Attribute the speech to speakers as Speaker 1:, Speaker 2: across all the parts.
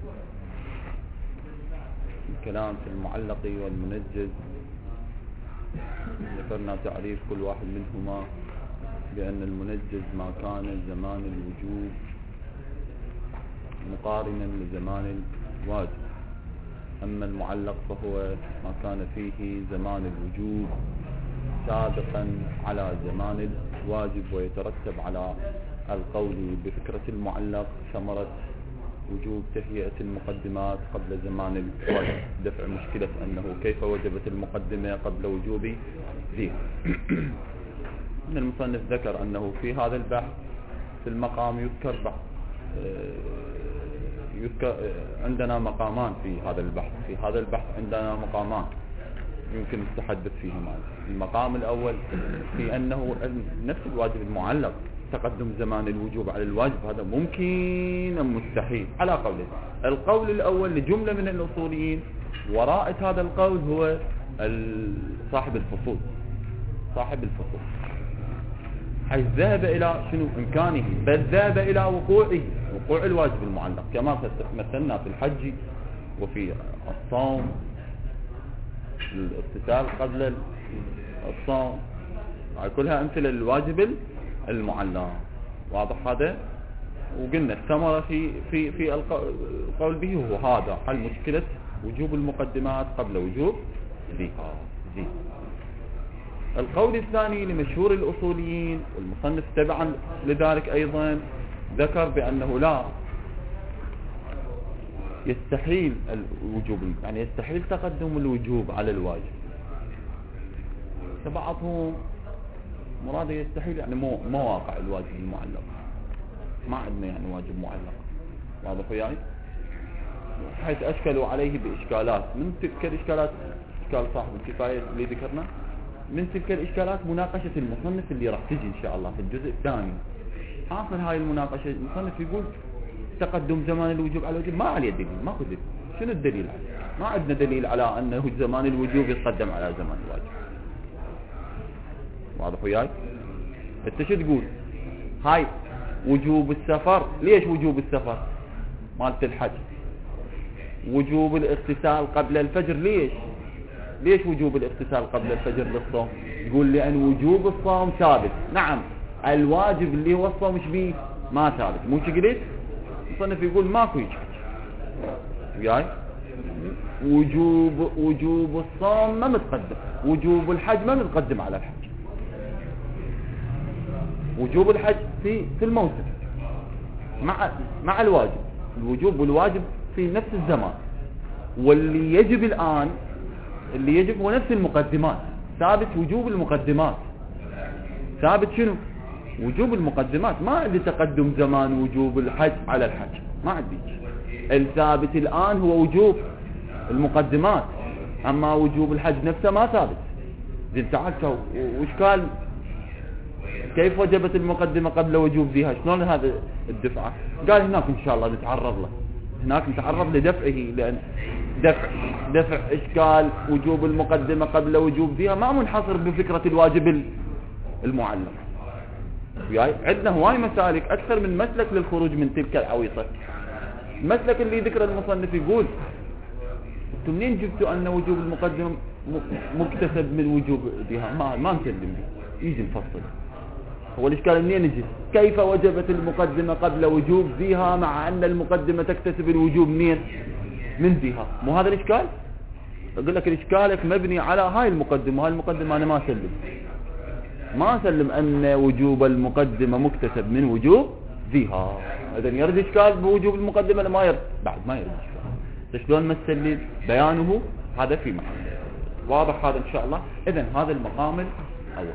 Speaker 1: الكلام في المعلق والمنجز. ذكرنا تعريف كل واحد منهما بأن المنجز ما كان زمان الوجوب مقارنا لزمان الواجب، أما المعلق فهو ما كان فيه زمان الوجوب سابقا على زمان الواجب، ويترتب على القول بفكرة المعلق ثمرة وجوب تهيئة المقدمات قبل زمان الواجب، دفع مشكلة أنه كيف وجبت المقدمة قبل وجوب ذي. إن المصنف ذكر أنه في هذا البحث في المقام يذكر عندنا مقامان في هذا البحث. في هذا البحث عندنا مقامان يمكن التحدث فيهما. المقام الأول في أنه نفس الواجب المعلق تقدم زمان الوجوب على الواجب، هذا ممكن أم مستحيل على قولين. القول الأول لجملة من الأصوليين، وراء هذا القول هو صاحب الفصول حيث ذهب إلى شنو إمكانه، بل ذهب إلى وقوع الواجب المعلق كما مثلنا في الحج وفي الصوم، الاغتسال قبل الصوم، كلها أمثلة للواجب المعلق. واضح هذا؟ وقلنا الثمرة في القول به هو هذا حل مشكلة وجوب المقدمات قبل وجوب ذي. القول الثاني لمشهور الأصوليين والمصنف تبعا لذلك أيضا ذكر بأنه لا يستحيل الوجوب، يعني يستحيل تقدم الوجوب على الواجب. فبعضهم مراد يستحيل يعني مو واقع الواجب المعلق، ما عندنا يعني واجب معلق. واضح وياي؟ حيث أشكلوا عليه بإشكالات. من تلك الإشكالات إشكال صاحب الكفاية اللي ذكرنا، من تلك الإشكالات مناقشة المصنف اللي راح تجي إن شاء الله في الجزء الثاني. حاصل هاي المناقشة المصنف يقول تقدم زمان الوجوب على الوجوب ما عليه دليل، ماكو دليل. شنو الدليل عليه؟ ما عندنا دليل على أنه زمان الوجوب يتقدم على زمان الواجب. واضح وياي؟ انت شو تقول؟ هاي وجوب السفر، ليش وجوب السفر مالت الحج؟ وجوب الاغتسال قبل الفجر، ليش وجوب الاغتسال قبل الفجر للصوم؟ تقول لأن وجوب الصوم ثابت. نعم، الواجب اللي هو الصوم مش بيه ما ثابت، مو شي قلت؟ المصنف يقول ماكو يجي وياي. وجوب الصوم ما متقدم، وجوب الحج ما متقدم على الحج. وجوب الحج في الموسم مع الواجب، الوجوب والواجب في نفس الزمان. واللي يجب الآن اللي يجب هو نفس المقدمات، ثابت وجوب المقدمات، ثابت شنو؟ وجوب المقدمات. ما عندي تقدم زمان وجوب الحج على الحج، ما عندي. الثابت الآن هو وجوب المقدمات، أما وجوب الحج نفسه ما ثابت. زين تعال وش قال؟ كيف وجبت المقدمة قبل وجوب ذيها؟ شلون هذا الدفعة؟ قال هناك إن شاء الله نتعرض له، هناك نتعرض لدفعه، لأن دفع إشكال وجوب المقدمة قبل وجوب ذيها ما منحصر بفكرة الواجب المعلق. عندنا هواي مسالك أكثر من مسلك للخروج من تلك العويصة. المسلك اللي ذكر المصنف يقول انتم منين جبتوا أن وجوب المقدمة مكتسب من وجوب ذيها؟ ما نسلم به، يجي نفصل. هو الإشكال منين يجي؟ كيف وجبت المقدمة قبل وجوب ذيها مع أن المقدمة تكتسب الوجوب منين؟ من ذيها. مو هذا الإشكال؟ أقول لك الإشكالك مبني على هاي المقدمة، هاي المقدمة أنا ما أسلم أن وجوب المقدمة مكتسب من وجوب ذيها. إذن يرد إشكال بوجوب المقدمة لما يرد؟ بعد ما يرد إشكال. شلون ما تسلم بيانه هذا في محل. واضح هذا إن شاء الله. إذن هذا المقام الأول.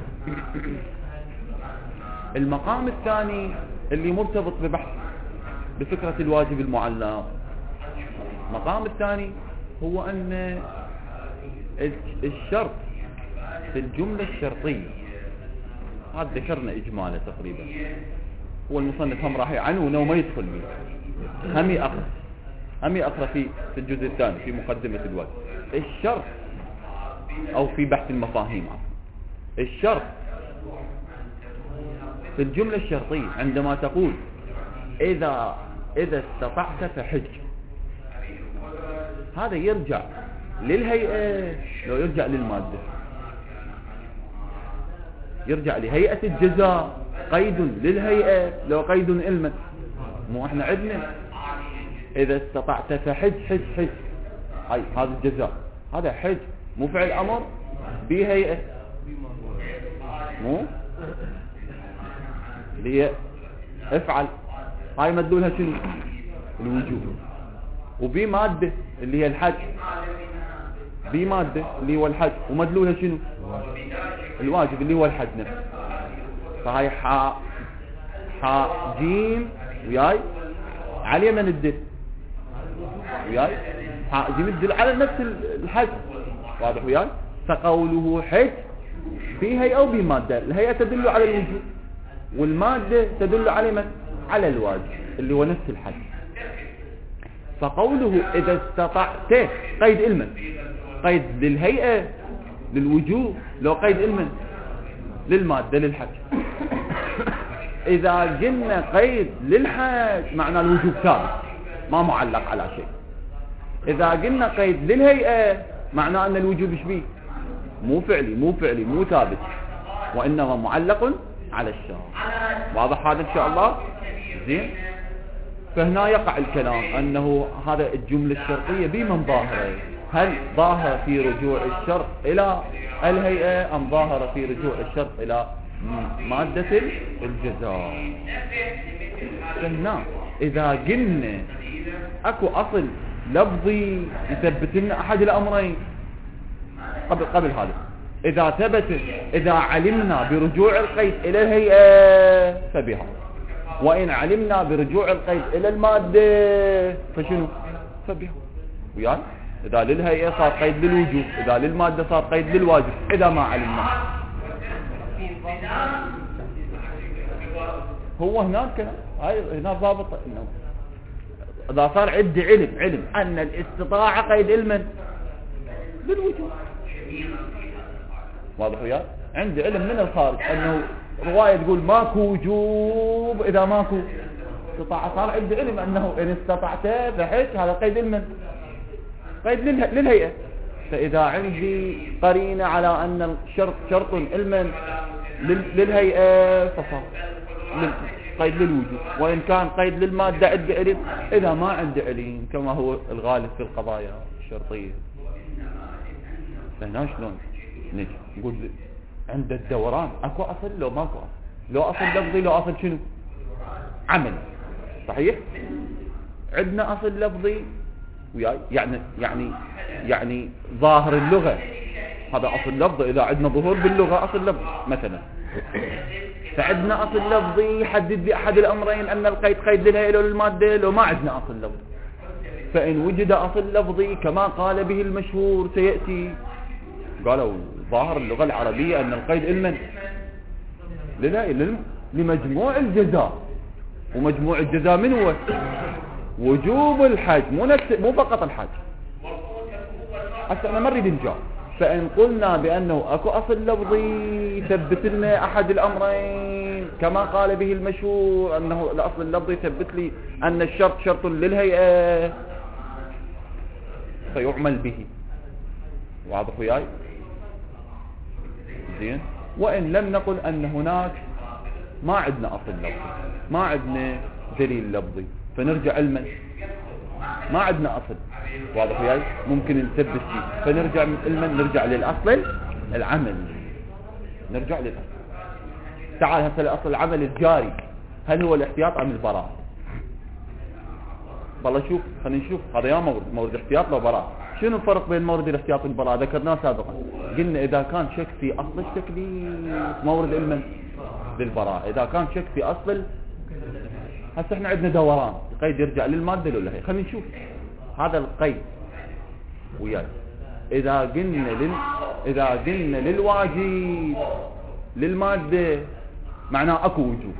Speaker 1: المقام الثاني اللي مرتبط بفكرة الواجب المعلق، المقام الثاني هو أن الشرط في الجملة الشرطية، هذا ذكرنا إجمالا تقريبا، هو المصنف هم راح يعنونه وما يدخل به، همي أقرأ في الجزء الثاني في مقدمة الواجب. الشرط أو في بحث المفاهيم، الشرط في الجملة الشرطية عندما تقول إذا استطعت فحج، هذا يرجع للهيئة لو يرجع للمادة؟ يرجع لهيئة الجزاء، قيد للهيئة لو قيد علما. مو احنا عندنا اذا استطعت فحج حج حج، هاي هذا الجزاء، هذا حج مو فعل امر بهيئة، مو اللي هي افعل، هاي مدلولها شنو؟ الوجوب. وبمادة اللي هي الحج، بمادة اللي هو الحج ومدلولها شنو؟ الواجب اللي هو الحج نفسه. فهاي حاء جيم وياي على من الدل وياي، حاء جيم الدل على نفس الحج، واضح وياي؟ فقوله حج في هيئة أو بمادة، الهيئة تدل على الوجوب والمادة تدل على من؟ على الواجب اللي هو نفس الحج. فقوله إذا استطعت قيد علما، قيد للهيئة للوجوب، لو قيد علما للمادة للحج. إذا قلنا قيد للحج معنى الوجوب ثابت ما معلق على شيء. إذا قلنا قيد للهيئة معنى أن الوجوب شبيه مو فعلي مو فعلي مو ثابت، وإنما معلق على الشرع. واضح هذا إن شاء الله؟ زين. فهنا يقع الكلام أنه هذا الجملة الشرطية بمن ظاهرة؟ هل ظاهر في رجوع الشرط إلى الهيئة أم ظاهر في رجوع الشرط إلى مادة الجزاء؟ فهنا إذا قلنا أكو أصل لفظي يثبت لنا أحد الأمرين قبل هذا، إذا ثبت، إذا علمنا برجوع القيد إلى الهيئة فبها، وإن علمنا برجوع القيد إلى المادة فشنو؟ فبها وياي. إذا للهيئة صار قيد للوجوب، إذا للمادة صار قيد للواجب، إذا ما علمنا. هو هناك هاي هنا ضابط إنه إذا صار عندي علم أن الاستطاعة قيد علما للوجوب، واضح وياي؟ عندي علم من الخارج أنه رواية تقول ماكو وجوب إذا ماكو استطاعة، صار عندي علم أنه إن استطعت فحج، هذا قيد علما، قيد للهيئة. فإذا عندي قرينة على أن الشرط شرط علما للهيئة فصار قيد للوجوب، وإن كان قيد للمادة عندي علم، إذا ما عندي علم كما هو الغالب في القضايا الشرطية. فهنا شلون نجي نقول عند الدوران اكو اصل لو ماكو اصل، لو اصل لفظي لو اصل شنو؟ عمل. صحيح؟ عندنا اصل لفظي وياي يعني ظاهر اللغة، هذا اصل لفظي. اذا عندنا ظهور باللغة اصل لفظي مثلا، فعندنا اصل لفظي يحدد لي احد الامرين ان القيد قيد للهيئة لو للمادة، لو ما عندنا اصل لفظي. فان وجد اصل لفظي كما قال به المشهور سيأتي، قالوا ظاهر اللغة العربية أن القيد علما لمجموع الجزاء، ومجموع الجزاء من هو؟ وجوب الحج، مو فقط الحج. هسه أنا ما نريد نجاوب. فإن قلنا بأنه أكو أصل لفظي يثبت لنا أحد الأمرين كما قال به المشهور، أنه الأصل اللفظي يثبت لي أن الشرط شرط للهيئة فيعمل به. واضح وياي؟ زين. وإن لم نقل أن هناك ما عندنا أصل لفظي، ما عندنا دليل لفظي، فنرجع علما ما عندنا أصل، واضح وياي؟ ممكن نثبت فيه، فنرجع علما، نرجع للأصل العمل، نرجع للأصل. تعال هسه الأصل العمل الجاري، هل هو الاحتياط أم البراءة؟ والله شوف، خلينا نشوف هذا يا مورد احتياط لو براءة. شنو الفرق بين مورد الاحتياط والبراءة؟ ذكرناه سابقا، قلنا إذا كان شك في أصل التكليف مورد علما بالبراءة، إذا كان شك في أصل. هسه احنا عندنا دوران، القيد يرجع للمادة ولا هي؟ خلينا نشوف هذا القيد وياي. إذا قلنا للواجب للمادة معناه أكو وجوب،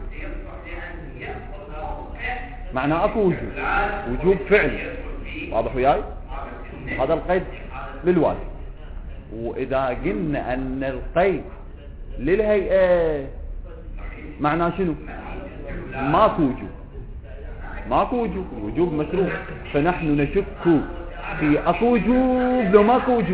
Speaker 1: معناه أكو وجوب فعل، واضح وياي؟ هذا القيد للواجب. وإذا قلنا أن القيد للهيئة معناه شنو؟ ماكو وجوب، الوجوب مشروع. فنحن نشك في اكو وجوب لو ماكو وجوب،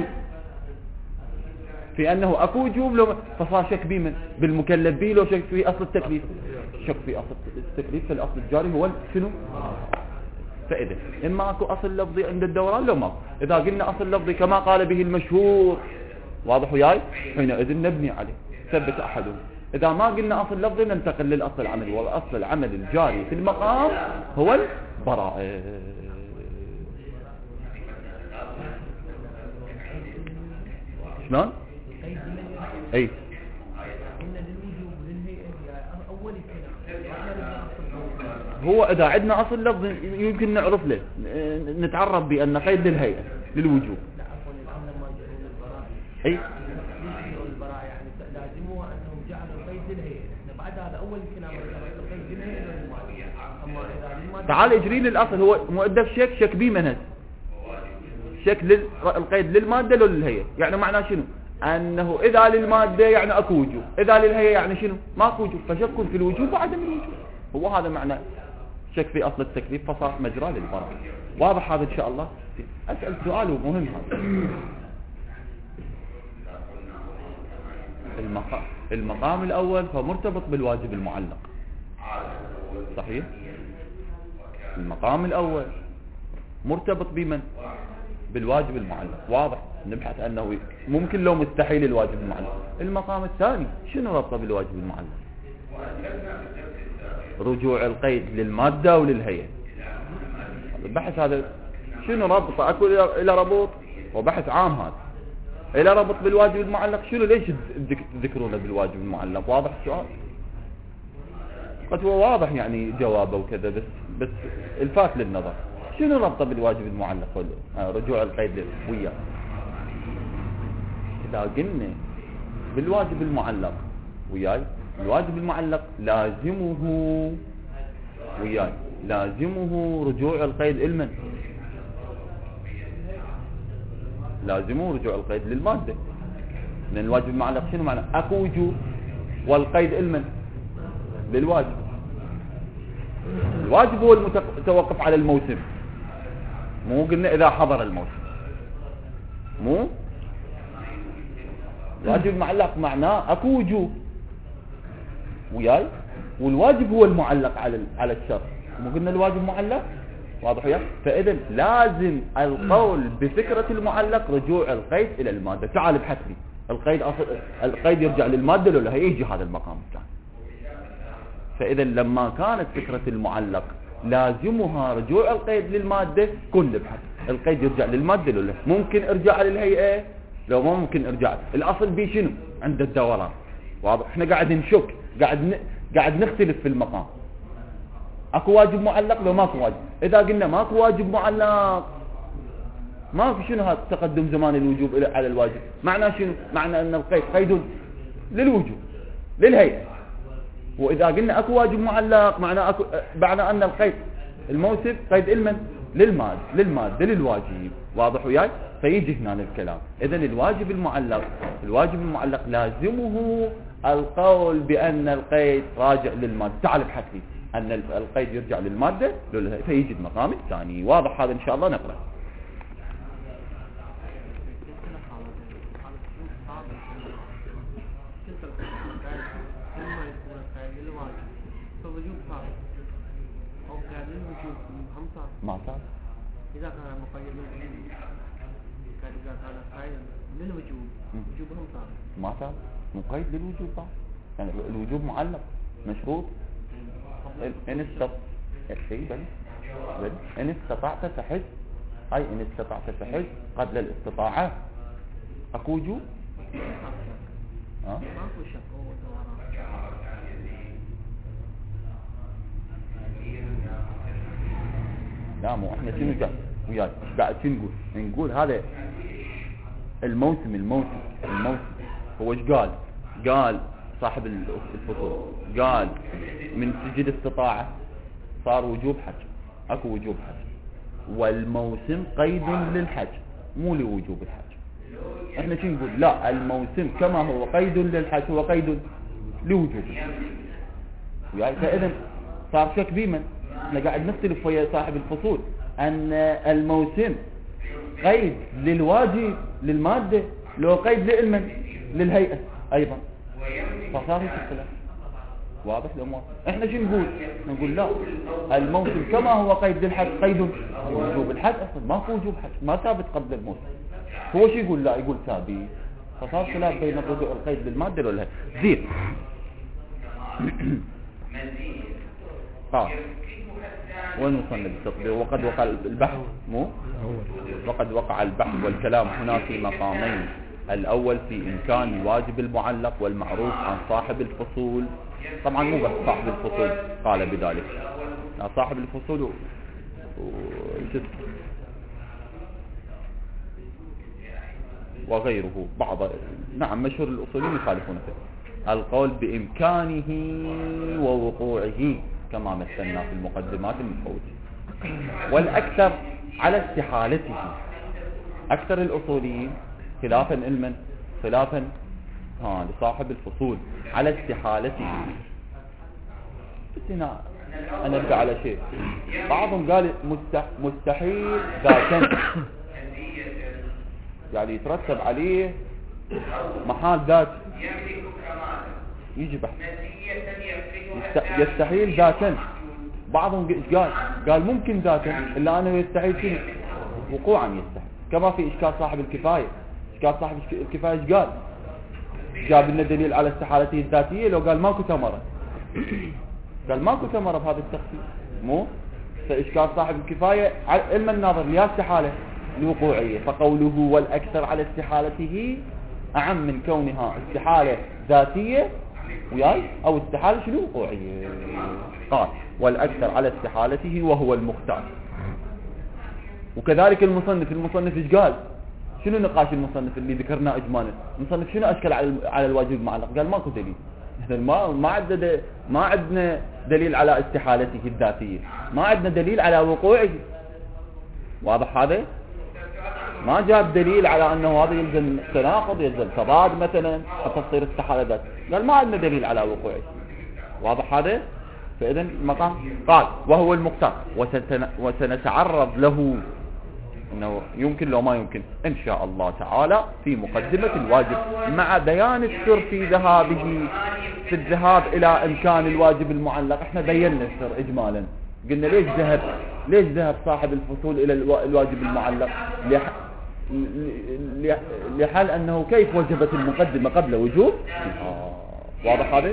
Speaker 1: في انه اكو وجوب لو فصار شك بمن بالمكلف به، لو شك في اصل التكليف، شك في اصل التكليف فالاصل الجاري هو شنو. فاذا اما اكو اصل لفظي عند الدوران لو ما، اذا قلنا اصل لفظي كما قال به المشهور واضح وياي حينئذ نبني عليه ثبت احدهم. اذا ما قلنا اصل لفظي ننتقل للاصل العملي، والاصل العملي الجاري في المقام هو البراءة. شلون؟ اي هو اذا عندنا اصل لفظ يمكن نعرف له نتعرف بان قيد للهيئة للوجوب. اي
Speaker 2: لازموها انهم جعلوا قيد للهيئة. احنا بعد هذا اول كلام قيد للهيئة للمادة. اما اذا
Speaker 1: تعال اجري لي الاصل هو مؤدب شك بي منهج شك القيد للمادة لو للهيئة، يعني معناه شنو؟ انه اذا للمادة يعني اكو وجوب، اذا للهيئة يعني شنو؟ ماكو وجوب، فشك في الوجوب وعدم الوجوب. هو هذا معنى شك في اصل التكليف فصار مجرى للبراءة. واضح هذا ان شاء الله؟ اسأل سؤال ومهم هذا. المقام الاول فمرتبط بالواجب المعلق، صحيح؟ المقام الاول مرتبط بمن؟ بالواجب المعلق، واضح. نبحث انه ممكن لو مستحيل الواجب المعلق. المقام الثاني شنو ربطه بالواجب المعلق؟ رجوع القيد للمادة وللهيئة. البحث هذا شنو ربطه؟ اكو الى ربط وبحث عام هذا الى ربط بالواجب المعلق. شنو ليش تذكرونه بالواجب المعلق؟ واضح السؤال؟ قد هو واضح يعني جوابه وكذا، بس الفات للنظر شنو ربطه بالواجب المعلق رجوع القيد وياه؟ اذا قلنا بالواجب المعلق وياي، الواجب المعلق لازمه وياي لازمه رجوع القيد المن، لازمه رجوع القيد للمادة، لأن الواجب المعلق شنو معنى؟ أكو وجوب والقيد المن للواجب. الواجب هو المتوقف على الموسم، مو قلنا إذا حضر الموسم، مو الواجب المعلق معناه أكو وجوب وياي، والواجب هو المعلق على الشرط، مو قلنا الواجب معلق؟ واضح وياك؟ فإذا لازم القول بفكرة المعلق رجوع القيد إلى المادة. تعال ابحث لي القيد يرجع للمادة ولا هيجي هذا المقام الثاني. فإذا لما كانت فكرة المعلق لازمها رجوع القيد للمادة، كن ابحث القيد يرجع للمادة ولا ممكن ارجع للهيئة، لو ما ممكن ارجع الأصل بي شنو؟ عند الدوران. واضح؟ احنا قاعد نشك، قاعد نختلف في المقام. اكو واجب معلق لو ماكو واجب. اذا قلنا ماكو واجب معلق ما في شنو هذا تقدم زمان الوجوب على الواجب، معناه شنو؟ معنى ان القيد قيد للوجوب للهيئة. واذا قلنا اكو واجب معلق معنى ان القيد الموسم قيد المن للمادة للواجب. واضح وياي؟ فيجي هنا الكلام. اذا الواجب المعلق لازمه القول بان القيد راجع للمادة. تعال ابحث لي ان القيد يرجع للمادة فيجي المقام الثاني. واضح هذا ان شاء الله؟ نقرأ. ما صار
Speaker 2: إذا كان مقيد للوجوب، إذا كان قيد للوجوب وجوبهم صار
Speaker 1: ما صار مقيد للوجوب صار، يعني الوجوب معلق مشروط. إن استطعت فحج، أي إن استطعت فحج قبل الاستطاعة أكو وجوب.
Speaker 2: ماكو شك.
Speaker 1: لا مو احنا شنو وياك قاعد نقول هذا الموسم هو ايش قال صاحب الفصول؟ قال من سجد استطاعة صار وجوب حج، اكو وجوب حج، والموسم قيد للحج مو لوجوب الحج. احنا شو نقول؟ لا، الموسم كما هو قيد للحج هو قيد لوجوب الحج. وياي؟ فاذا صار شك بمن؟ احنا قاعد نختلف ويا صاحب الفصول ان الموسم قيد للواجب للمادة، لو قيد للمن للهيئة أيضا، فصار هيك الخلاف. واضح الأمور؟ احنا شو نقول لا، الموسم كما هو قيد للحج قيد وجوب الحج، اصلا ما في وجوب حج، ما ثابت قبل الموسم. هو شو يقول؟ لا يقول ثابت. فصار خلاف بين الرجوع القيد للمادة والهيئة. زين. وين وصلنا بالتطبيق؟ وقد وقع البحث وقد وقع البحث والكلام هنا في مقامين. الأول في إمكان الواجب المعلق والمعروف عن صاحب الفصول. طبعا مو بس صاحب الفصول قال بذلك، صاحب الفصول وغيره بعض نعم مشهور الأصوليين يخالفون فيه. القول بإمكانه ووقوعه كما مثلنا في المقدمات المفوتة، والأكثر على استحالته. أكثر الأصوليين خلافا علما خلافا لصاحب الفصول على استحالته. بس هنا أنا أبدأ على شيء. بعضهم قال مستحيل ذاتا، يعني يترتب عليه محال ذات، يجي بحث يستحيل ذاتا. بعضهم قال ممكن ذاتا، إلا أنه يستحيل شنو؟ وقوعا يستحيل. كما في إشكال صاحب الكفاية. إشكال صاحب الكفاية قال جاب لنا دليل على استحالته الذاتية، لو قال ماكو ثمرة، قال ماكو ثمرة بهذا التخصيص. مو فإشكال صاحب الكفاية علم الناظر لها استحالة الوقوعية، فقوله والأكثر على استحالته أعم من كونها استحالة ذاتية وياي أو استحالة شنو وقوعية. قال والأكثر على استحالته وهو المختار. وكذلك المصنف ايش قال؟ شنو نقاش المصنف اللي ذكرناه اجمالا؟ المصنف شنو اشكل على الواجب المعلق؟ قال ماكو دليل، احنا ما عندنا دليل على استحالته الذاتيه، ما عندنا دليل على وقوعه. واضح هذا؟ ما جاب دليل على انه هذا يلزم تناقض يلزم تضاد مثلا حتى تصير استحاله ذات، قال ما عندنا دليل على وقوعه. واضح هذا؟ فاذا المقام قال وهو المختار، وسنتعرض له انه يمكن لو ما يمكن ان شاء الله تعالى في مقدمة الواجب، مع بيان السر في الذهاب الى امكان الواجب المعلق. احنا بينا السر اجمالا، قلنا ليش ذهب صاحب الفصول الى الواجب المعلق؟ لحال انه كيف وجبت المقدمة قبل وجوب. واضح هذا؟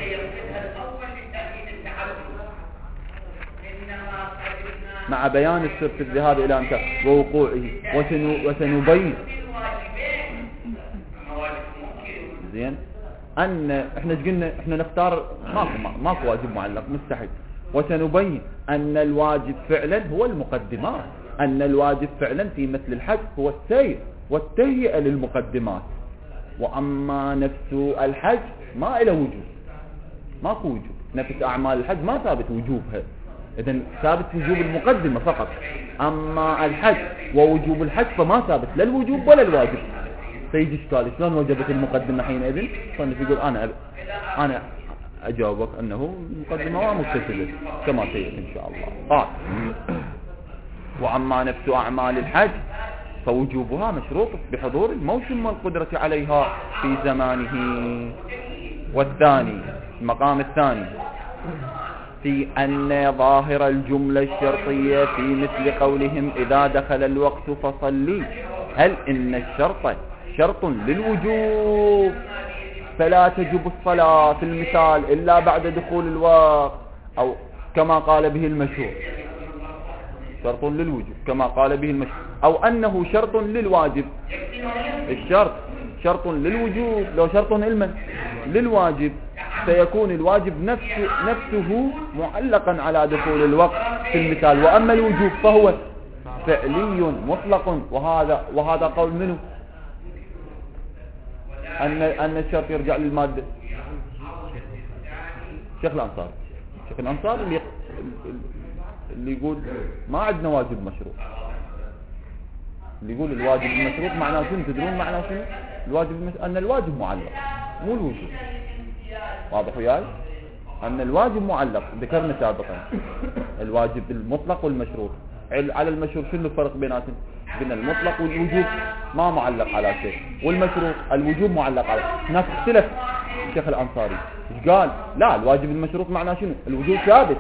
Speaker 1: مع بيان السر في الذهاب الى امكان ووقوعه وسنبين زين ان احنا قلنا احنا نختار ماكو واجب معلق مستحيل، وسنبين ان الواجب فعلا هو المقدمات، ان الواجب فعلا في مثل الحج هو السير والتهيئة للمقدمات، واما نفس الحج ما له وجوب، ماكو وجوب. نفس اعمال الحج ما ثابت وجوبها، إذن ثابت وجوب المقدمة فقط. أما الحج ووجوب الحج فما ثابت لا الوجوب ولا الواجب. فيجي اشكال شلون وجبت المقدمة حينئذ؟ صنف يقول أنا أجاوبك أنه المقدمة متصلة كما سيأتي إن شاء الله. قال وأما نفس أعمال الحج فوجوبها مشروط بحضور الموسم والقدرة عليها في زمانه. والثاني المقام الثاني في أن ظاهر الجملة الشرطية في مثل قولهم إذا دخل الوقت فصلي، هل إن الشرط شرط للوجوب فلا تجب الصلاة في المثال إلا بعد دخول الوقت، أو كما قال به المشهور شرط للوجوب كما قال به المشهور، أو أنه شرط للواجب. الشرط شرط للوجوب، لو شرط علما للواجب سيكون الواجب نفسه معلقا على دخول الوقت في المثال، وأما الوجوب فهو فعلي مطلق. وهذا قول منه أن الشرط يرجع للمادة. شيخ الأنصار اللي يقول ما عندنا واجب مشروط، اللي يقول الواجب المشروط معناه شنو؟ تدرون معناه شنو؟ الواجب أن الواجب معلق مو الوجوب. واضح وياي؟ أن الواجب معلق ذكرنا سابقا الواجب المطلق والمشروط. على المشروط شنو الفرق بيناتهم؟ بين المطلق والوجوب ما معلق على شيء، والمشروط الوجوب معلق على شيء. هناك اختلف الشيخ الأنصاري ايش قال؟ لا الواجب المشروط معناه شنو؟ الوجوب ثابت،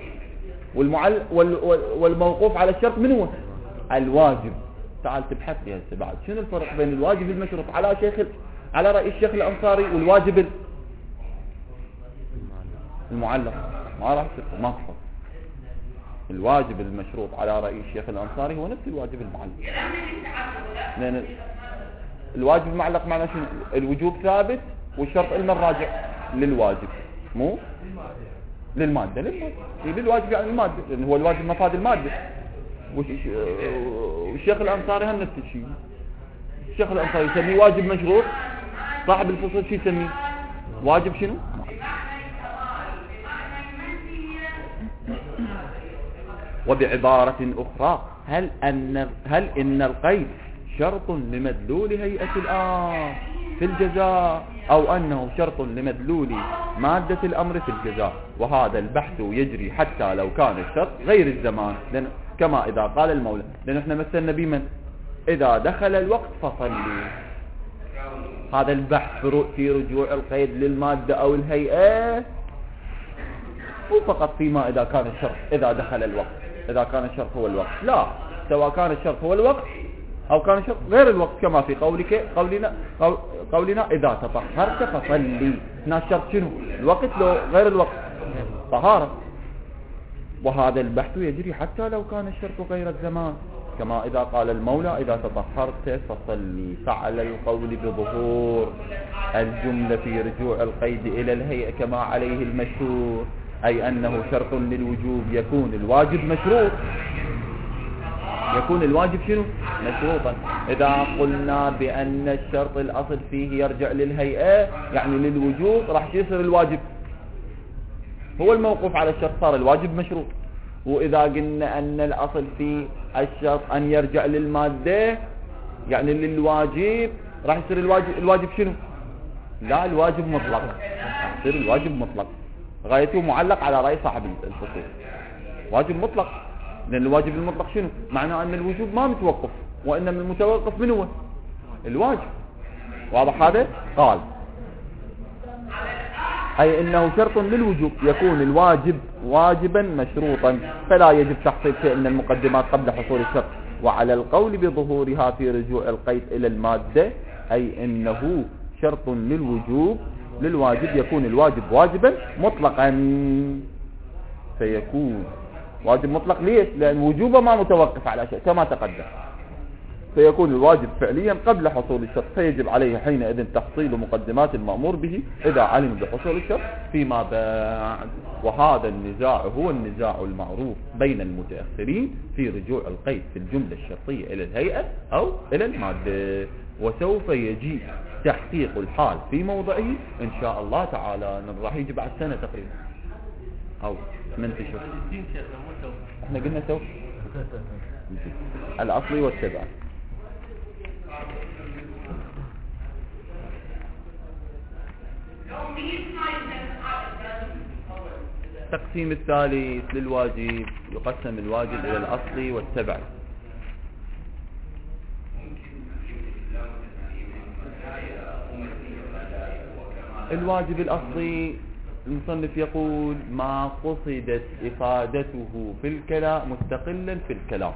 Speaker 1: والموقوف على الشرط من هو؟ الواجب. تعال تبحث لي هسه بعد شنو الفرق بين الواجب المشروط على رأي الشيخ الأنصاري والواجب المعلق. ما راح تصير ما تفضل. الواجب المشروط على رأي الشيخ الأنصاري هو نفس الواجب المعلق، لأن الواجب المعلق معناه شنو؟ الوجوب ثابت والشرط إلنا الراجع للواجب، مو للمادة. للواجب يعني المادة، لأن هو الواجب مفاد المادة. والشيخ الأنصاري هم نفس الشيء. الشيخ الأنصاري يسميه واجب مشروط، صاحب الفصل شو يسميه؟ واجب شنو؟ وبعبارة أخرى هل إن القيد شرط لمدلول هيئة الآن في الجزاء، أو أنه شرط لمدلول مادة الأمر في الجزاء؟ وهذا البحث يجري حتى لو كان الشرط غير الزمان، كما إذا قال المولى. لأن احنا مثلنا بمن؟ إذا دخل الوقت فصلي. هذا البحث في رجوع القيد للمادة أو الهيئة مو فقط فيما إذا كان الشرط إذا دخل الوقت، إذا كان الشرط هو الوقت، لا، سواء كان الشرط هو الوقت أو كان الشرط غير الوقت، كما في قولنا إذا تطهرت فصلي. هنا الشرط شنو؟ الوقت لو غير الوقت؟ طهارة. وهذا البحث يجري حتى لو كان الشرط غير الزمان، كما إذا قال المولى إذا تطهرت فصلي. فعلى القول بظهور الجملة في رجوع القيد إلى الهيئة كما عليه المشهور، أي أنه شرط للوجوب يكون الواجب مشروط. يكون الواجب شنو؟ مشروطا. إذا قلنا بأن الشرط الأصل فيه يرجع للهيئة يعني للوجوب، راح يصير الواجب هو الموقوف على الشرط، صار الواجب مشروط. وإذا قلنا أن الأصل في الشرط أن يرجع للمادة يعني للواجب، راح يصير الواجب شنو؟ لا، الواجب مطلق. يصير الواجب مطلق، غايته معلق على رأي صاحب الفصول. واجب مطلق، لأن الواجب المطلق شنو؟ معناه أن الوجوب ما متوقف، وإنما المتوقف من هو؟ الواجب. واضح هذا؟ قال أي إنه شرط للوجوب يكون الواجب واجبا مشروطا، فلا يجب تحصيل شيء من المقدمات قبل حصول الشرط. وعلى القول بظهورها في رجوع القيد إلى المادة، أي إنه شرط للواجب يكون الواجب واجبا مطلقا. فيكون واجب مطلق ليش؟ لأن وجوبه ما متوقف على شيء كما تقدم. فيكون الواجب فعليا قبل حصول الشرط، فيجب عليه حينئذ تحصيل مقدمات المأمور به إذا علم بحصول الشرط فيما بعد. وهذا النزاع هو النزاع المعروف بين المتأخرين في رجوع القيد في الجملة الشرطية إلى الهيئة أو إلى المادة. وسوف يجي تحقيق الحال في موضعه إن شاء الله تعالى. راح يجي بعد سنة تقريبا أو 8 أشهر. احنا قلنا سوف الأصلي والتبع. التقسيم الثالث للواجب، يقسم الواجب إلى الأصلي والتبع. الواجب الأصلي المصنف يقول ما قصدت إفادته في الكلام مستقلا في الكلام.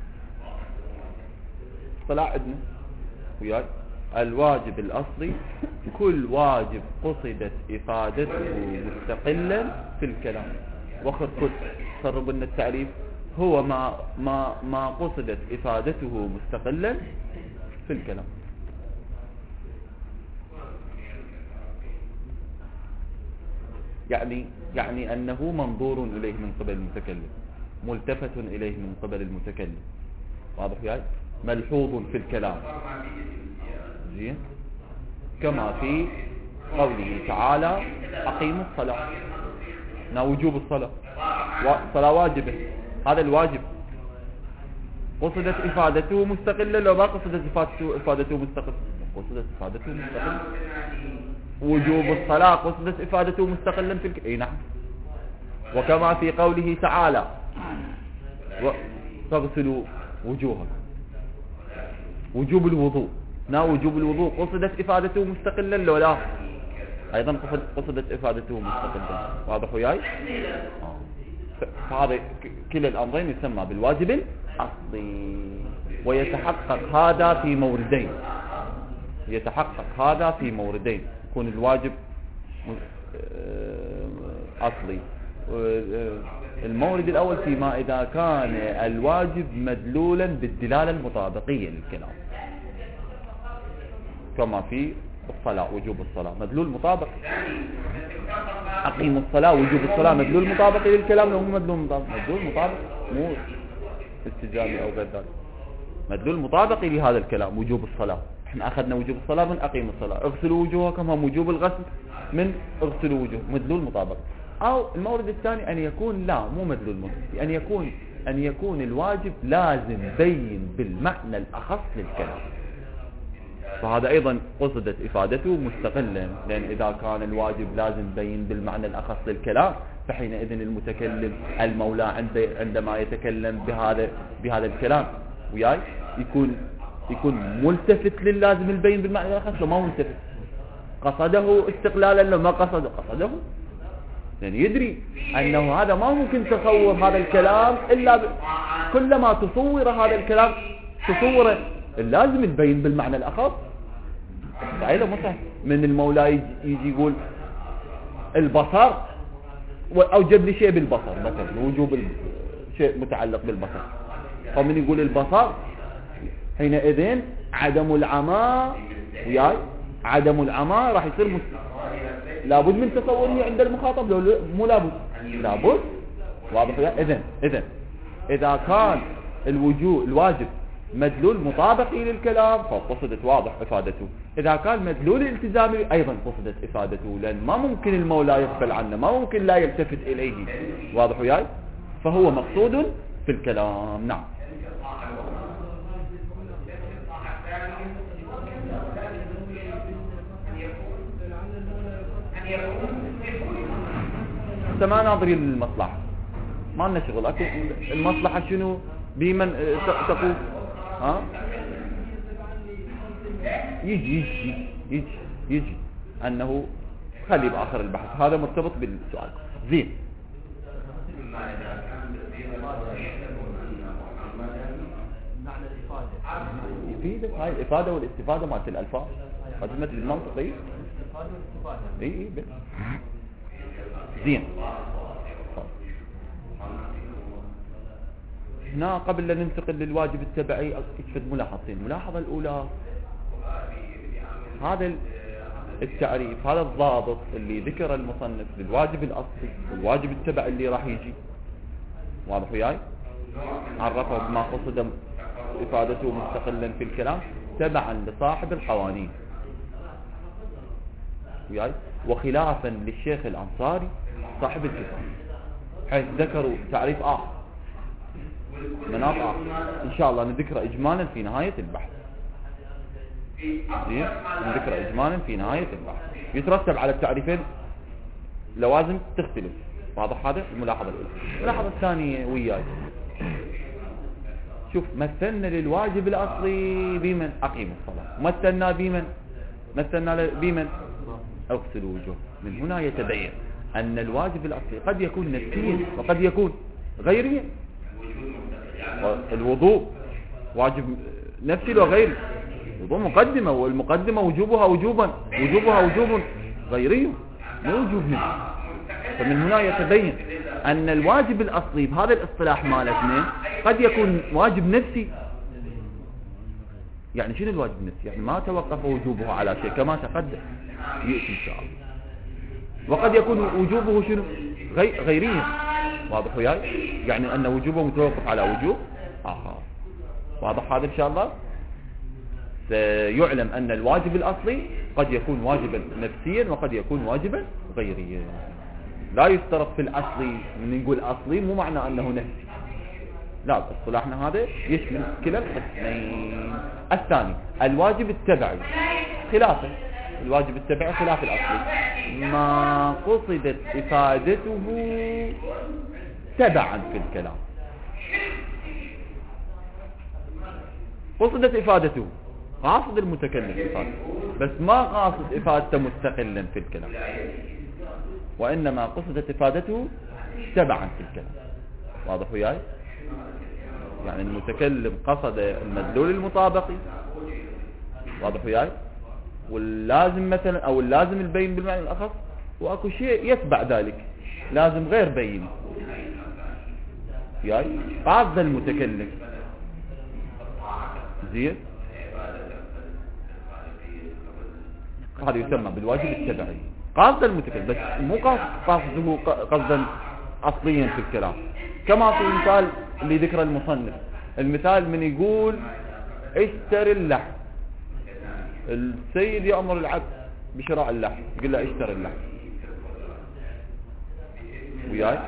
Speaker 1: طلع عندنا وياك الواجب الأصلي كل واجب قصدت إفادته مستقلا في الكلام. خرب لنا التعريف، هو ما قصدت إفادته مستقلا في الكلام. يعني أنه منظور إليه من قبل المتكلم، ملتفت إليه من قبل المتكلم. واضح يعني؟ ملحوظ في الكلام. زين؟ كما في قوله تعالى أقيموا الصلاة، وجوب الصلاة، صلاة واجبة، هذا الواجب قصدت إفادته مستقلا لو ما قصدت إفادته مستقلا؟ قصدت إفادته مستقلا. وجوب الصلاة قصدت إفادته مستقلا في أي نعم. وكما في قوله تعالى فاغسلوا وجوهكم. وجوب الوضوء، وجوب الوضوء قصدت إفادته مستقلا ولا أيضا قصدت إفادته مستقلا؟ واضح وياي؟ فهذا كلا الأمرين يسمى بالواجب الأصلي، ويتحقق هذا في موردين. يكون الواجب أصلي. المورد الأول فيما إذا كان الواجب مدلولا بالدلالة المطابقية للكلام، كما في الصلاة، وجوب الصلاة مدلول مطابق. أقيموا الصلاة وجوب الصلاة مدلول مطابق للكلام، لو مو مدلول مطابق مو استجابي أو غير ذلك، مدلول مطابق لهذا الكلام. وجوب الصلاة احنا أخذنا وجوب الصلاة من أقيموا الصلاة، اغسلوا وجوهكم هم وجوب الغسل من اغسلوا وجوه، مدلول مطابق. أو المورد الثاني أن يكون لا مو مدلول مطابق، أن يكون الواجب لازم بين بالمعنى الأخص للكلام، فهذا أيضا قصدت إفادته مستقلا، لأن إذا كان الواجب لازم بين بالمعنى الأخص للكلام فحينئذ المتكلم المولى عندما يتكلم بهذا الكلام وياي يكون ملتفت للازم البين بالمعنى الأخص، لو ما ملتفت قصده استقلالا، لو ما قصده لأن يدري أنه هذا ما ممكن تصور هذا الكلام إلا كلما تصور هذا الكلام تصوره اللازم البين بالمعنى الأخص. فعلا مثلا من المولى يجي يقول البصر أو جاب لي شيء بالبصر، مثلا وجوب شيء متعلق بالبصر، فمن يقول البصر حينئذ عدم العمى راح يصير لابد من تصوره عند المخاطب، لو مو لابد. واضح؟ إذا كان الواجب مدلول مطابقي للكلام فقصدت واضح إفادته، إذا كان مدلول التزامي أيضا قصدت إفادته، لأن ما ممكن المولى يغفل عنه، ما ممكن لا يلتفت إليه. واضح وياي؟ فهو مقصود في الكلام. نعم. ما ناظري للمصلحة، ما لنا شغل. أكو المصلحة شنو بمن تقول يجي أنه خلي بآخر البحث، هذا مرتبط بالسؤال. زين. يفيدك هاي الإفادة والاستفادة مالت الألفاظ، هذا مثل المنطقي. اي زين. هنا قبل أن ننتقل للواجب التبعي اكتفت ملاحظتين. الملاحظة الأولى هذا التعريف، هذا الضابط اللي ذكر المصنف للواجب الأصلي والواجب التبعي اللي راح يجي، واضح وياي؟ عرفه بما قصد إفادته مستقلا في الكلام تبعا لصاحب القوانين وياي، وخلافا للشيخ الأنصاري صاحب الكتاب، حيث ذكروا تعريف آخر مناط آخر إن شاء الله نذكر إجمالا في نهاية البحث. نذكر إجمالا في نهاية البحث، يترتب على التعريفين لوازم تختلف. واضح؟ هذا الملاحظة الأولى. الملاحظة الثانية وياي، شوف مثلنا للواجب الأصلي بمن أقيم الصلاة، مثلنا بمن اغسل وجوه. من هنا يتبين أن الواجب الأصلي قد يكون نفسيا وقد يكون غيريا. الوضوء واجب نفسي وغيري، الوضوء مقدمة، والمقدمة وجوب غيري مو وجوب نفسي. فمن هنا يتبين أن الواجب الأصلي بهذا الاصطلاح مالتنا قد يكون واجب نفسي. يعني شنو الواجب النفسي؟ يعني ما توقف وجوبه على شيء كما تقدم يأتي إن شاء الله. وقد يكون وجوبه شنو؟ غيريا. واضح وياي؟ يعني أن وجوبه متوقف على وجوب آخر. واضح هذا إن شاء الله؟ سيعلم أن الواجب الأصلي قد يكون واجبا نفسيا وقد يكون واجبا غيريا. لا يشترط في الأصلي، من نقول أصلي مو معنى أنه نفسي، لا، اصطلاحنا هذا يشمل كلا القسمين. الثاني الواجب التبعي، خلافه الواجب التبعي خلاف الأصلي، ما قصدت إفادته تبعا في الكلام. قصدت إفادته، قاصد المتكلم إفادته، بس ما قاصد إفادته مستقلا في الكلام، وإنما قصدت إفادته تبعا في الكلام. واضح وياي؟ يعني المتكلم قصد المدلول المطابقي، واضح وياي، واللازم مثلا أو اللازم البين بالمعنى الأخص، وأكو شيء يتبع ذلك لازم غير بين. ياي قاصد المتكلم زين، هذا يسمى بالواجب التبعي. قاصد المتكلم بس مو قاصده قصدا أصليا في الكلام، كما في مثال اللي ذكر المصنف. المثال من يقول اشتري اللحم، السيد يأمر العبد بشراء اللحم، يقول له اشتري اللحم. وياي؟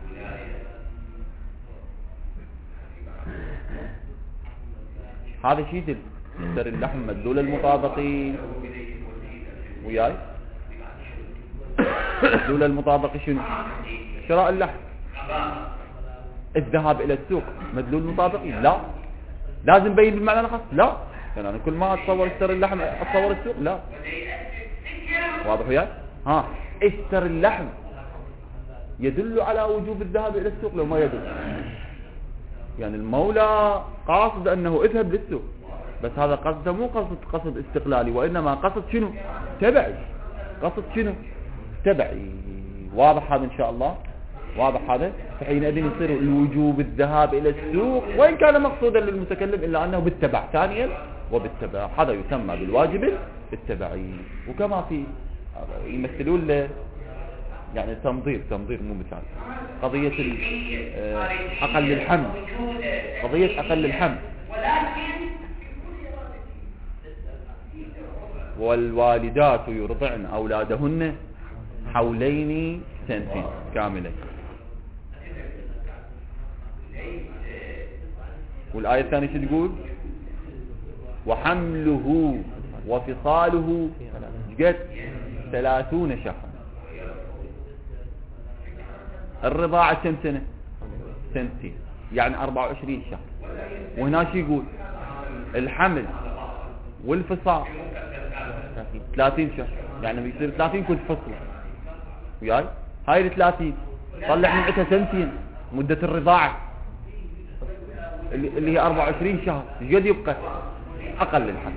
Speaker 1: هذا شيء اشتري اللحم مدلول المطابقي. وياي؟ مدلول المطابقي شنو؟ شراء اللحم. الذهاب الى السوق مدلول مطابقي؟ لا. لازم بين بالمعنى الخاص؟ لا. يعني انا كل ما اتصور اشتري اللحم اتصور السوق؟ لا. واضح وياي؟ ها اشتري اللحم يدل على وجوب الذهاب الى السوق لو ما يدل. يعني المولى قاصد انه اذهب للسوق، بس هذا قصده مو قصد استقلالي، وانما قصد شنو؟ تبعي. قصد شنو؟ تبعي. واضح هذا ان شاء الله؟ واضح هذا؟ فحينئذ يصير الوجوب الذهاب الى السوق وان كان مقصودا للمتكلم الا انه بالتبع ثانيا، وبالتبع هذا يسمى بالواجب التبعي. وكما في يمثلون له يعني تنظير مو مثال، قضية أقل الحمل، قضية أقل الحمل. والوالدات يرضعن أولادهن حولين سنتين كاملين. والآية الثانية شو تقول؟ وحمله وفصاله قد 30 شهرا. الرضاعة كم سنة؟ سنتين، يعني 24 شهر. وهنا شو يقول؟ الحمل والفصال 30 شهر، يعني بيصير 30 كل فصل. وياي؟ هاي 30 طلع من عندها سنتين مدة الرضاعة اللي هي 24 شهر. ايش قد يبقى؟ اقل الحمل.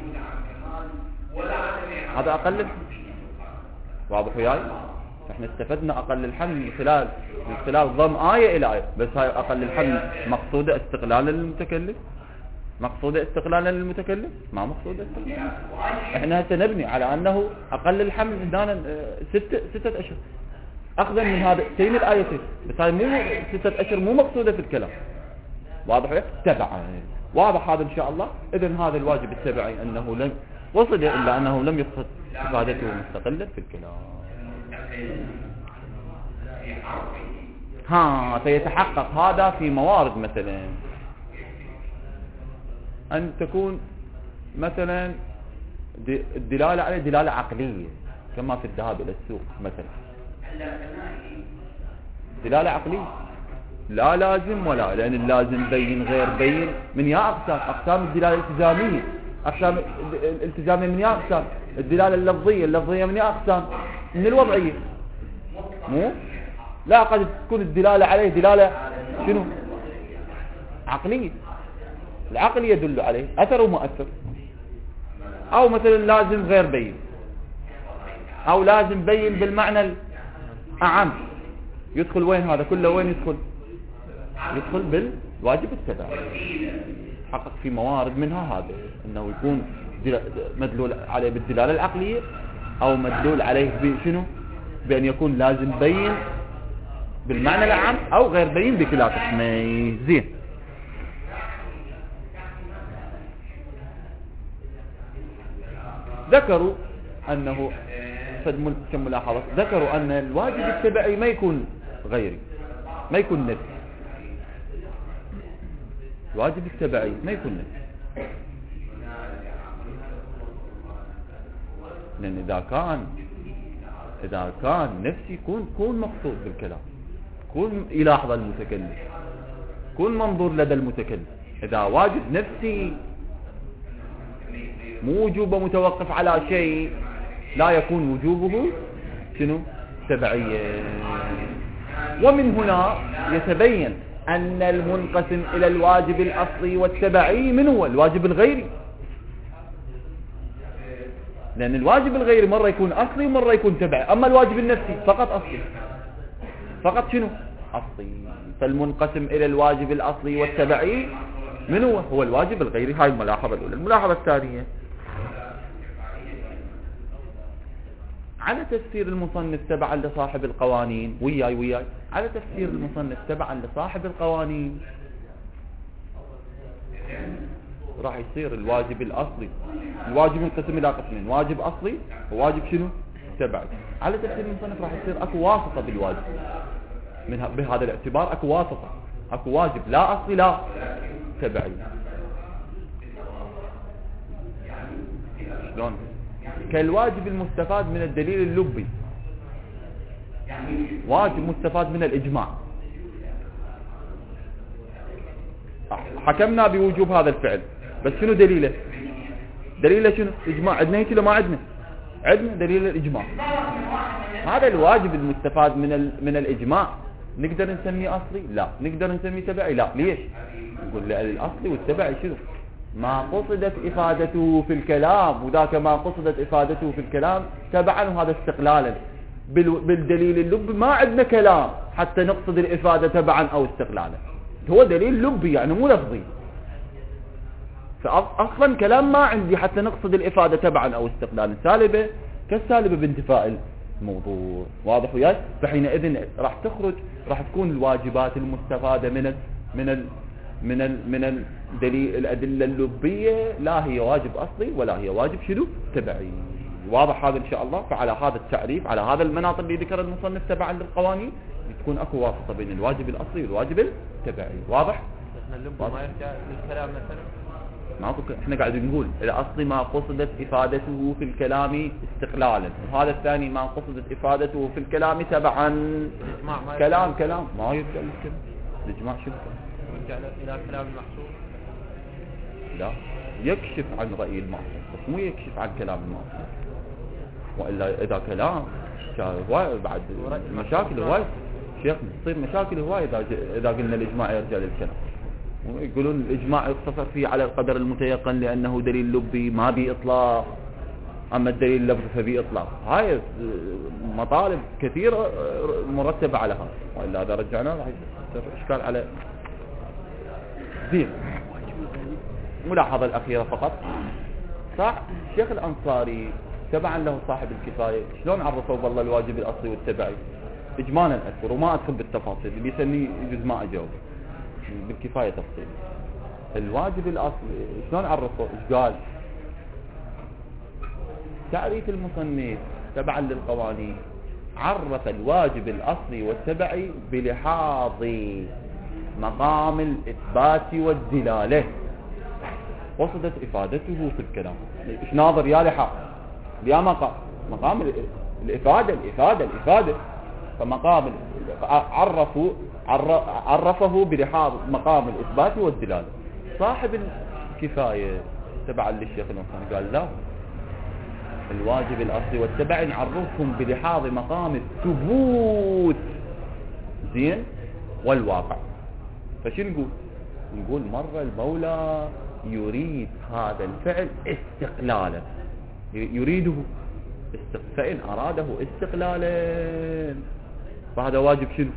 Speaker 1: هذا اقل الحمل. واضح وياي؟ احنا استفدنا اقل الحمل من خلال ضم آية الى آية. بس هاي اقل الحمل مقصودة استقلالا للمتكلم؟ مقصودة استقلالا للمتكلم؟ ما مقصودة استقلالا. احنا هسه نبني على انه اقل الحمل عندنا 6 اشهر اخذا من هاتين الايتين، بس هاي مو 6 اشهر مو مقصودة في الكلام. واضح؟ تبعا. واضح هذا ان شاء الله؟ اذن هذا الواجب التبعي انه لم وصل الا انه لم يقصد افادته مستقلا في الكلام. فيتحقق هذا في موارد، مثلا أن تكون مثلا الدلالة عليه دلالة عقلية كما في الذهاب إلى السوق مثلا، دلالة عقلية لا لازم ولا، لأن اللازم بين غير بين من يا أقسام الدلالة الالتزامية، أقسام الالتزامية من يا أقسام الدلالة اللفظية من يا أقسام من الوضعية. مو لا، قد تكون الدلالة عليه دلالة شنو؟ عقلية. العقل يدل عليه أثر ومؤثر، أو مثلا لازم غير بين، أو لازم بين بالمعنى الأعم. يدخل وين هذا كله؟ وين يدخل بالواجب التبعي. حقق في موارد منها هذا أنه يكون مدلول عليه بالدلالة العقلية، أو مدلول عليه بشنو؟ بأن يكون لازم بين بالمعنى العام، أو غير بين بكلا قسمين. زين. ذكروا أنه كملاحظة، ذكروا أن الواجب التبعي ما يكون غيري، ما يكون نفسي. الواجب التبعي ما يكون نفسي، لأن إذا كان نفسي يكون مقصود بالكلام، يكون يلاحظ المتكلم، يكون منظور لدى المتكلم. إذا واجب نفسي مو وجوبه متوقف على شيء لا يكون وجوبه شنو تبعيا. ومن هنا يتبين أن المنقسم إلى الواجب الأصلي والتبعي من هو الواجب الغيري، لأن الواجب الغيري مرة يكون أصلي ومرة يكون تبعي، أما الواجب النفسي فقط أصلي، فقط شنو أصلي. فالمنقسم إلى الواجب الأصلي والتبعي من هو الواجب الغيري. هاي الملاحظة الأولى. الملاحظة الثانية على تفسير المصنف تبعا لصاحب القوانين، وياي على تفسير المصنف تبعا لصاحب القوانين راح يصير الواجب الأصلي، الواجب ينقسم إلى قسمين، واجب أصلي وواجب شنو تبعي. على تفسير المصنف راح يصير أكو واسطة بالواجب، بهذا الاعتبار أكو واسطة، أكو واجب لا أصلي لا تبعي. شلون؟ كالواجب المستفاد من الدليل اللبي، واجب مستفاد من الإجماع، حكمنا بوجوب هذا الفعل، بس شنو دليله؟ دليله شنو؟ إجماع. عندنا هيك ولا ما عندنا؟ عندنا دليل الإجماع. هذا الواجب المستفاد من الإجماع نقدر نسميه أصلي؟ لا. نقدر نسميه تبعي؟ لا. ليش؟ نقول الأصلي والتبعي شنو؟ ما قصدت إفادته في الكلام، وذاك ما قصدت إفادته في الكلام تبعا، وهذا استقلالا. بالدليل اللبي ما عندنا كلام حتى نقصد الإفادة تبعا أو استقلالا، هو دليل لبي يعني مو لفظي، فأصلا كلام ما عندي حتى نقصد الإفادة تبعا أو استقلالا، سالبة كالسالبة بانتفاء الموضوع. واضح وياي؟ فحينئذ راح تكون الواجبات المستفادة من الأدلة اللبية لا هي واجب أصلي ولا هي واجب شنو تبعي. واضح هذا إن شاء الله. فعلى هذا التعريف، على هذا المناط اللي ذكر المصنف تبعا للقوانين، تكون اكو واسطة بين الواجب الأصلي والواجب التبعي. واضح؟
Speaker 2: اللب ما يرجع للكلام مثلا،
Speaker 1: ما احنا قاعدين نقول الأصلي ما قصدت إفادته في الكلام استقلالا، وهذا الثاني ما قصدت إفادته في الكلام تبعا. كلام ما يرجع للكلام. الإجماع شو
Speaker 2: يرجع إلى كلام المحصول؟
Speaker 1: لا، يكشف عن رأي المعصوم بس مو يكشف عن كلام المعصوم، وإلا إذا كلام هواية بعد مشاكل هواية شيخنا، تصير مشاكل هواية إذا قلنا الإجماع يرجع للكلام. يقولون الإجماع يقتصر فيه على القدر المتيقن لأنه دليل لبي ما بي إطلاق، أما الدليل اللفظي فبي إطلاق. هاي مطالب كثيرة مرتبة على هذا، وإلا إذا رجعنا راح يصير إشكال على زين. ملاحظة الأخيرة فقط، صح الشيخ الأنصاري تبعا له صاحب الكفاية شلون عرفوا بالله الواجب الأصلي والتبعي؟ إجمالا أذكر وما أدخل بالتفاصيل، اللي يسميه يجوز ما أجاوب بالكفاية تفصيل. الواجب الأصلي شلون عرفوا؟ إيش قال؟ تعريف المصنف تبعا للقوانين عرف الواجب الأصلي والتبعي بلحاظ مقام الإثبات والدلالة، وصدت إفادته في الكلام. إيش ناظر يا لحاظ يا مقام الإفادة. فمقام عرفه بلحاظ مقام الإثبات والدلالة. صاحب الكفاية تبعا للشيخ الأنصاري قال لا، الواجب الأصلي والتبعي نعرفهم بلحاظ مقام الثبوت زين والواقع. فشو نقول مرة المولى يريد هذا الفعل استقلالا، يريده فإن أراده استقلالا فهذا واجب شنو؟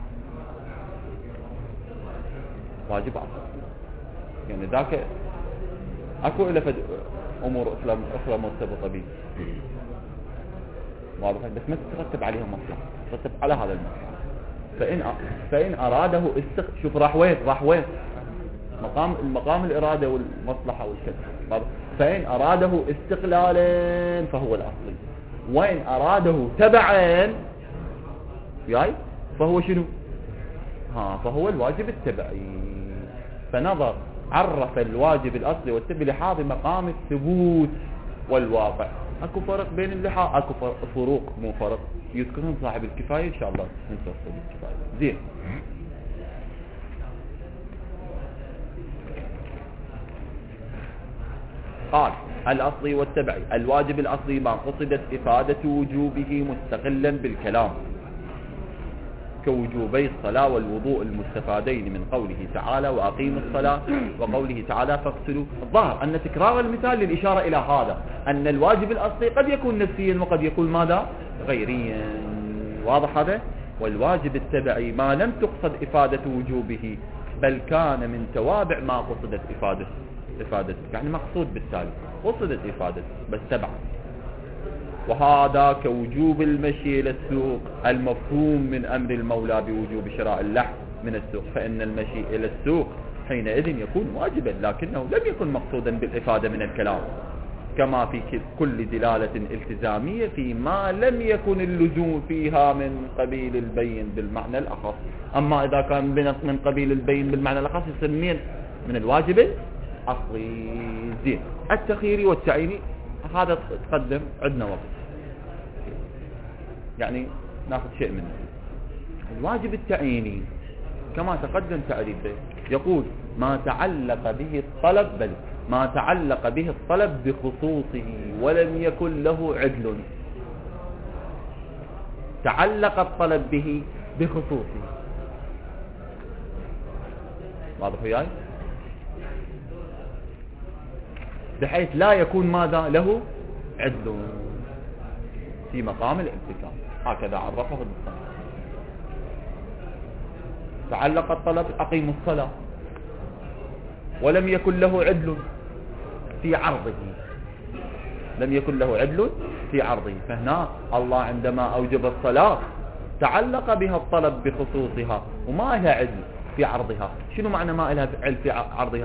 Speaker 1: واجب أصلي. يعني ذاك أكو إلى أمور أخرى مرتبطة به، واضح، بس ما تترتب عليها مصلحة، تترتب على هذا المصلحة. فإن أراده شوف راح وين مقام الإرادة والمصلحة والكذا. فإن أراده استقلالا فهو الأصلي، وإن أراده تبعا فهو شنو؟ فهو الواجب التبعي. فنظر عرف الواجب الأصلي والتبعي بلحاظ مقام الثبوت والواقع. اكو فرق بين اللحاظ، اكو فروق مو فرق يذكرهم صاحب الكفاية ان شاء الله نفصل الكفاية. زين، قال الأصلي والتبعي. الواجب الأصلي ما قصدت إفادة وجوبه مستقلا بالكلام، كوجوبي الصلاة والوضوء المستفادين من قوله تعالى وأقيموا الصلاة، وقوله تعالى فاغسلوا. الظاهر أن تكرار المثال للإشارة إلى هذا، أن الواجب الأصلي قد يكون نفسيا وقد يكون ماذا؟ غيريا. واضح هذا؟ والواجب التبعي ما لم تقصد إفادة وجوبه، بل كان من توابع ما قصدت إفادته، يعني مقصود بالتالي قصدت إفادته بس تبع. وهذا كوجوب المشي إلى السوق المفهوم من أمر المولى بوجوب شراء اللحم من السوق، فإن المشي إلى السوق حينئذ يكون واجبا، لكنه لم يكن مقصودا بالإفادة من الكلام، كما في كل دلالة التزامية فيما لم يكن اللزوم فيها من قبيل البين بالمعنى الأخص. أما إذا كان من قبيل البين بالمعنى الأخص يسمين من الواجب الأصلي. زين، التخييري والتعييني هذا تقدم عندنا وقت، يعني ناخذ شيء منه. الواجب التعييني كما تقدم تعريفه، يقول ما تعلق به الطلب، بل ما تعلق به الطلب بخصوصه ولم يكن له عدل. تعلق الطلب به بخصوصه، واضح وياي؟ بحيث لا يكون ماذا له عدل في مقام الامتثال، هكذا عرفه المصنف. تعلق الطلب أقيموا الصلاة ولم يكن له عدل في عرضه، لم يكن له عدل في عرضه. فهنا الله عندما أوجب الصلاة تعلق بها الطلب بخصوصها وما لها عدل في عرضها. شنو معنى ما لها عدل في عرضها؟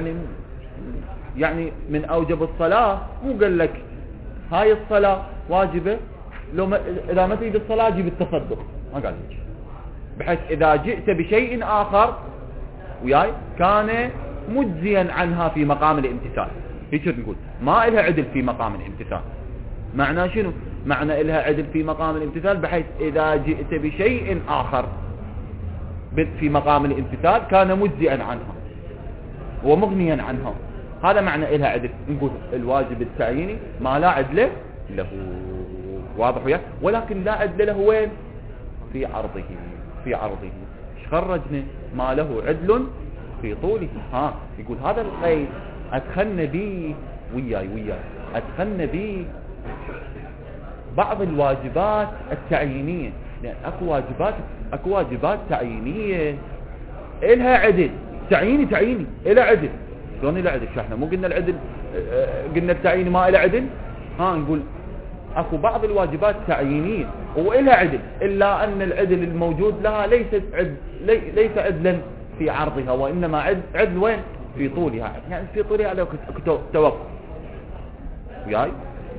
Speaker 1: يعني من أوجب الصلاة مو قال لك هاي الصلاة واجبة، لو إذا ما تريد الصلاة جيب التصدق، ما قال لك. بحيث إذا جئت بشيء آخر وياي كان مجزيا عنها في مقام الامتثال. هيك نقول ما لها عدل في مقام الامتثال. معنى شنو؟ معنى لها عدل في مقام الامتثال بحيث إذا جئت بشيء آخر في مقام الامتثال كان مجزيا عنها ومغنيا عنها. هذا معنى لها عدل. نقول الواجب التعييني ما لا عدل له، واضح وياه؟ ولكن لا عدل له وين؟ في عرضه. في عرضه ايش خرجنا؟ ما له عدل في طوله. يقول هذا القيد ادخلنا به وياي ادخلنا به بعض الواجبات التعيينية، لأن اكو واجبات تعيينية إلها عدل. تعييني إلها عدل. شلون إلها عدل؟ احنا مو قلنا العدل، قلنا التعييني ما إلها عدل. نقول اكو بعض الواجبات التعيينية وإلها عدل، إلا أن العدل الموجود لها ليس عدلا في عرضها، وإنما عدل وين؟ في طولها. يعني في طولها على توقف وياي.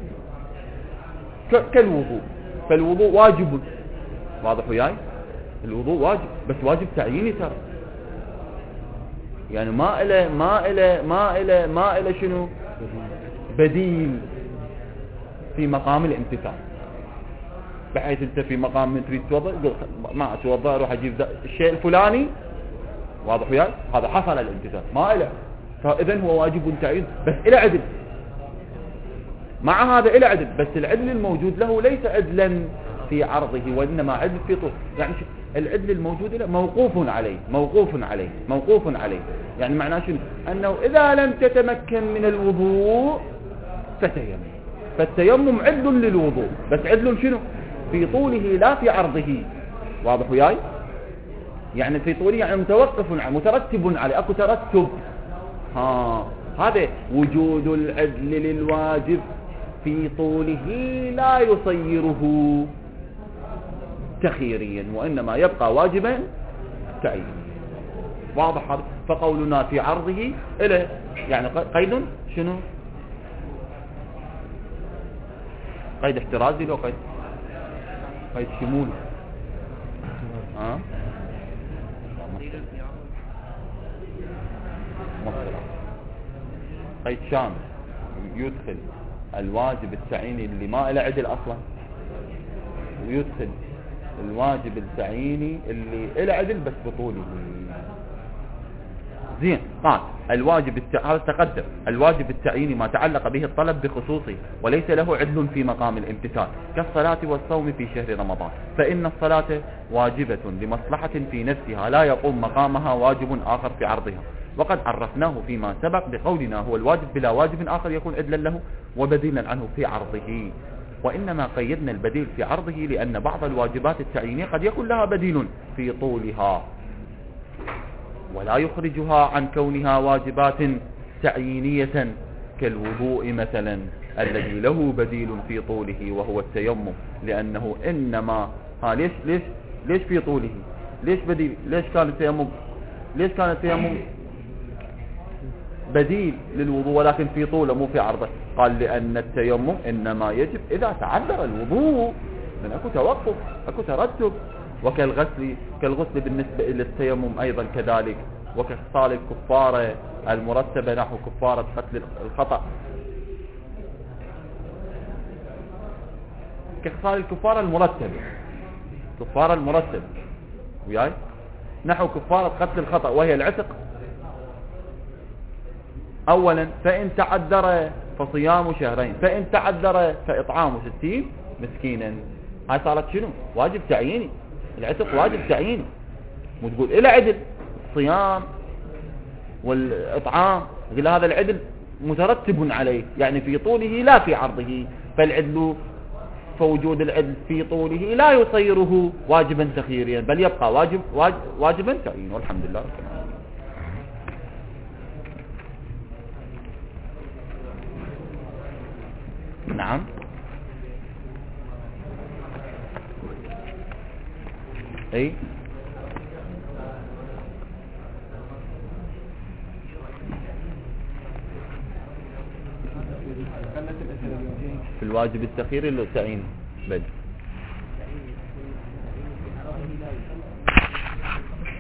Speaker 1: كالوضوء، فالوضوء واجب، واضح وياي؟ الوضوء واجب بس واجب تعييني ترى، يعني ما إله شنو بديل في مقام الامتثال. بحيث انت في مقام من تريد توضأ يقول ما اتوضأ اروح اجيب الشيء الفلاني، واضح وياي؟ هذا حصل الامتثال ما إله، فاذا هو واجب تعيين بس إلى عدل. مع هذا إلى عدل بس العدل الموجود له ليس عدلا في عرضه وإنما عدل في طول. يعني العدل الموجود له موقوف عليه. يعني معناه شنو؟ أنه إذا لم تتمكن من الوضوء فتيمم، فالتيمم عدل للوضوء بس عدل شنو؟ في طوله لا في عرضه، واضح وياي؟ يعني في طوله يعني مترتب عليه، اكو ترتب. هذا وجود العدل للواجب في طوله لا يصيره تخييريا وإنما يبقى واجبا تعيينيا، واضح هذا؟ فقولنا في عرضه إلى يعني قيد شنو؟ قيد احترازي لو قيد شمولي. قيد شامل يدخل الواجب التعييني اللي ما له عدل اصلا، ويدخل الواجب التعييني اللي له عدل بس بطوله. زين. قال الواجب هذا تقدم الواجب التعييني ما تعلق به الطلب بخصوصه وليس له عدل في مقام الامتثال كالصلاة والصوم في شهر رمضان، فإن الصلاة واجبة لمصلحة في نفسها لا يقوم مقامها واجب آخر في عرضها، وقد عرفناه فيما سبق بقولنا هو الواجب بلا واجب آخر يكون عدلا له وبديلا عنه في عرضه. وإنما قيدنا البديل في عرضه لأن بعض الواجبات التعيينية قد يكون لها بديل في طولها ولا يخرجها عن كونها واجبات تعيينية كالوضوء مثلا الذي له بديل في طوله وهو التيمم، لأنه إنما ليش في طوله ليش بديل ليش كان التيمم بديل للوضوء ولكن في طوله مو في عرضه؟ قال لأن التيمم إنما يجب إذا تعذر الوضوء، من أكو توقف أكو ترتب، كالغسل بالنسبة إلى التيمم أيضا كذلك، وكخصال الكفارة المرتبة نحو كفارة قتل الخطأ، كخصال الكفارة المرتبة وياي نحو كفارة قتل الخطأ وهي العتق أولا، فإن تعذر فصيام شهرين، فإن تعذر فإطعام 60 مسكينا. هاي صارت شنو؟ واجب تعييني. العتق واجب تعييني، مو تقول إلى عدل الصيام والإطعام، يقول هذا العدل مترتب عليه يعني في طوله لا في عرضه، فالعدل فوجود العدل في طوله لا يصيره واجبا تخييريا بل يبقى واجبا تعييني. والحمد لله رب العالمين. نعم. اي في الواجب التخييري اللي تعيين بل